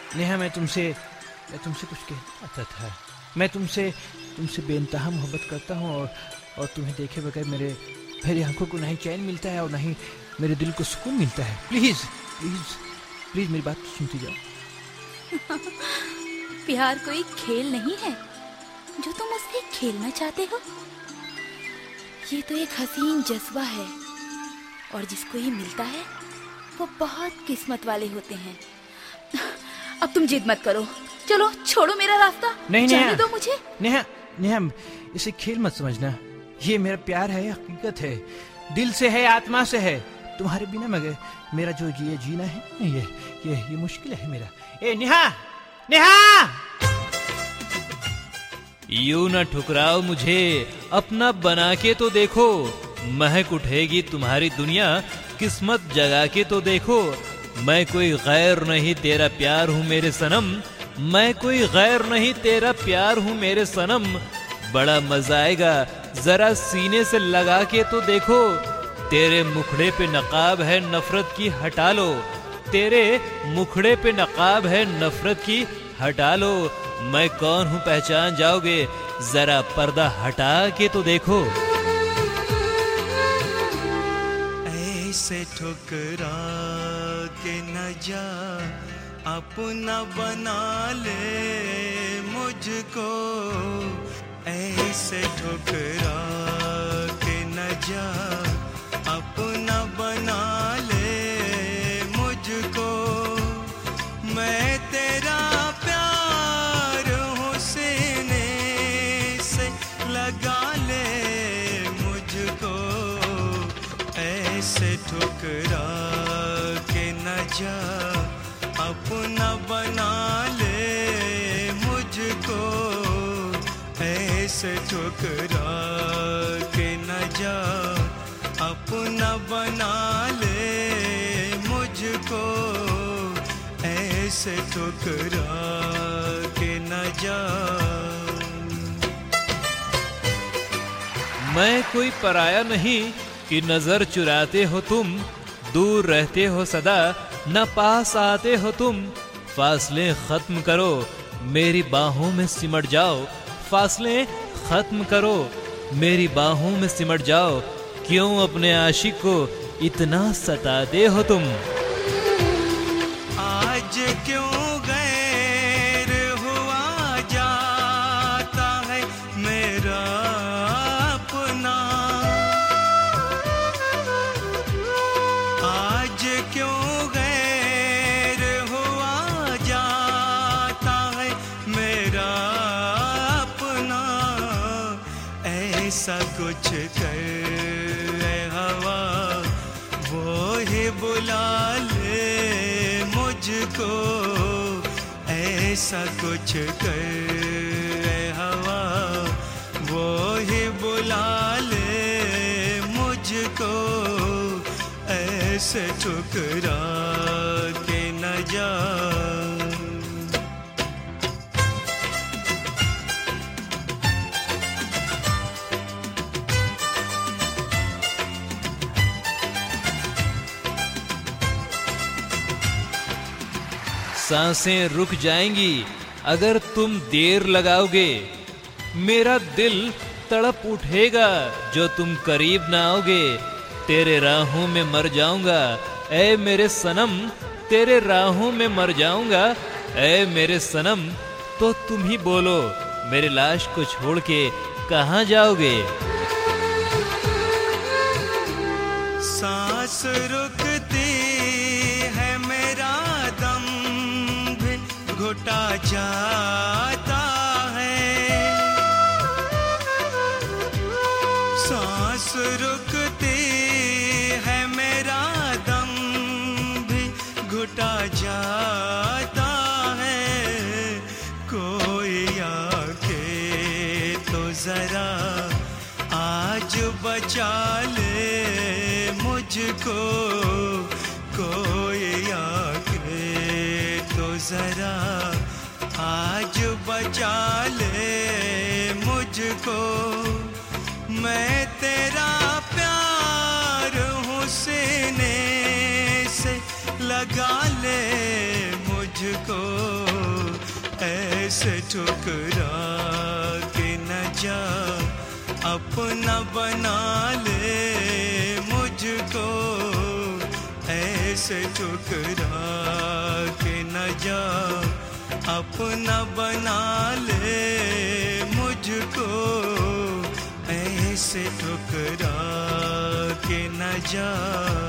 नेहा मैं तुमसे कुछ कहना चाहता था। मैं तुमसे बेइंतहा मोहब्बत करता हूँ और तुम्हें देखे बगैर मेरी आंखों को नहीं चैन मिलता है और नहीं मेरे दिल को सुकून मिलता है। प्लीज प्लीज प्लीज मेरी बात सुनती जाओ। प्यार कोई खेल नहीं है जो तुम उससे खेलना चाहते हो। ये तो एक हसीन जज्बा है और जिसको ये मिलता है वो बहुत किस्मत वाले होते हैं। अब तुम जिद मत करो, चलो छोड़ो मेरा रास्ता। नहीं जाने दो मुझे। नेहा इसे खेल मत समझना। ये मेरा प्यार है, हकीकत है, दिल से है, आत्मा से है। तुम्हारे बिना मगर मेरा जो ये जीना है ये मुश्किल है मेरा। ए नेहा यूं न ठुकराओ मुझे, अपना बना के तो देखो। महक उठेगी तुम्हारी दुनिया, किस्मत जगा के तो देखो। मैं कोई गैर नहीं तेरा प्यार हूँ मेरे सनम, मैं कोई गैर नहीं तेरा प्यार हूँ मेरे सनम। बड़ा मजा आएगा जरा सीने से लगा के तो देखो। तेरे मुखड़े पे नकाब है नफरत की हटा लो, तेरे मुखड़े पे नकाब है नफरत की हटा लो। मैं कौन हूँ पहचान जाओगे, जरा पर्दा हटा के तो देखो। ऐसे ठुकरा के न जा, अपना बना ले मुझको। ऐसे ठुकरा के न जा, अपना बना ले मुझको। मैं तेरा प्यार हूँ सीने से लगा ले मुझको। ऐसे ठुकरा के न जा, अपना बना ले मुझको। ऐसे ठुकरा के न जा, अपना बना ले मुझको। ऐसे ठुकरा के न जा। मैं कोई पराया नहीं कि नजर चुराते हो तुम, दूर रहते हो सदा न पास आते हो तुम। फासले खत्म करो मेरी बाहों में सिमट जाओ, फासले खत्म करो मेरी बाहों में सिमट जाओ। क्यों अपने आशिक को इतना सताते हो तुम। आज क्यों गैर हुआ जाता है मेरा अपना। आज क्यों गैर हुआ जाता है मेरा अपना। ऐसा कुछ कर हवा वो ही बुला ले मुझको। ऐसा कुछ कर हवा वो ही बुला ले मुझको। ऐसे ठुकरा के न जा। सांसें रुक जाएंगी अगर तुम देर लगाओगे। मेरा दिल तड़प उठेगा जो तुम करीब ना आओगे। तेरे राहों में मर जाऊंगा ऐ मेरे सनम, तेरे राहों में मर जाऊंगा ऐ मेरे सनम। तो तुम ही बोलो मेरे लाश को छोड़ के कहाँ जाओगे। सांस रुकती है मेरा दम भी घुटा जाता है। सांस रुकती है मेरा दम भी घुटा जाता है। कोई आके तो जरा आज बचा ले मुझको। कोई आके तो जरा आज बचा ले मुझको। मैं तेरा प्यार हूँ सीने से लगा ले मुझको। मुझको, ऐसे ठुकरा के न जा, अपना बना ले मुझको, ऐसे ठुकरा के न जा, अपना बना ले मुझको, ऐसे ठुकरा के न जा।